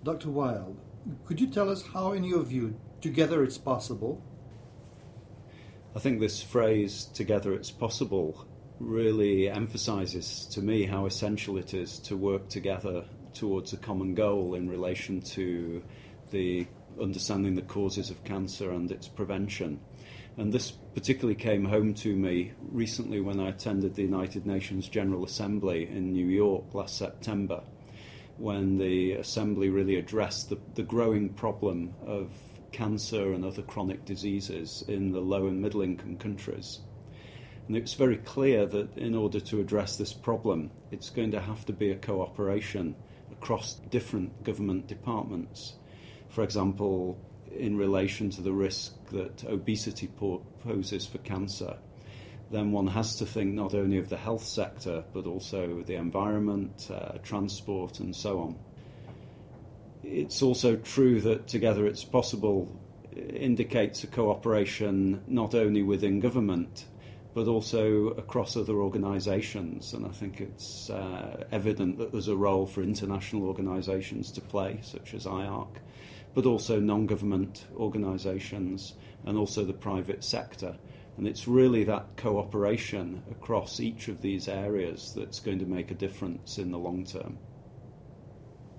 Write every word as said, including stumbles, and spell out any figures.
Doctor Wild, could you tell us how, in your view, together it's possible? I think this phrase, together it's possible, really emphasises to me how essential it is to work together towards a common goal in relation to the understanding the causes of cancer and its prevention. And this particularly came home to me recently when I attended the United Nations General Assembly in New York last September, when the Assembly really addressed the, the growing problem of cancer and other chronic diseases in the low and middle income countries. And it's very clear that in order to address this problem, it's going to have to be a cooperation across different government departments. For example, in relation to the risk that obesity po- poses for cancer, then one has to think not only of the health sector, but also the environment, uh, transport, and so on. It's also true that Together It's Possible indicates a cooperation not only within government, but also across other organisations. And I think it's uh, evident that there's a role for international organisations to play, such as I A R C, but also non-government organisations and also the private sector. And it's really that cooperation across each of these areas that's going to make a difference in the long term.